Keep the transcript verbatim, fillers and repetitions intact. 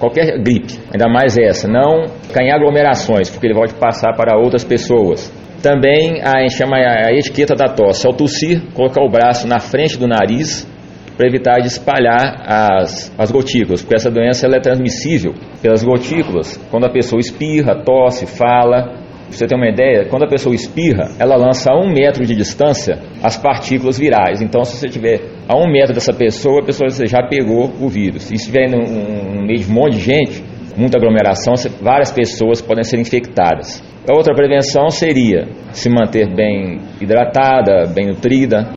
qualquer gripe, ainda mais essa, não ficar em aglomerações, porque ele pode passar para outras pessoas. Também a gente chama a etiqueta da tosse. Ao tossir, colocar o braço na frente do nariz para evitar de espalhar as, as gotículas, porque essa doença ela é transmissível pelas gotículas. Quando a pessoa espirra, tosse, fala. Pra você ter uma ideia, quando a pessoa espirra, ela lança a um metro de distância as partículas virais. Então, se você estiver a um metro dessa pessoa, a pessoa já pegou o vírus. E se estiver no, no meio de um monte de gente, muita aglomeração, várias pessoas podem ser infectadas. A outra prevenção seria se manter bem hidratada, bem nutrida.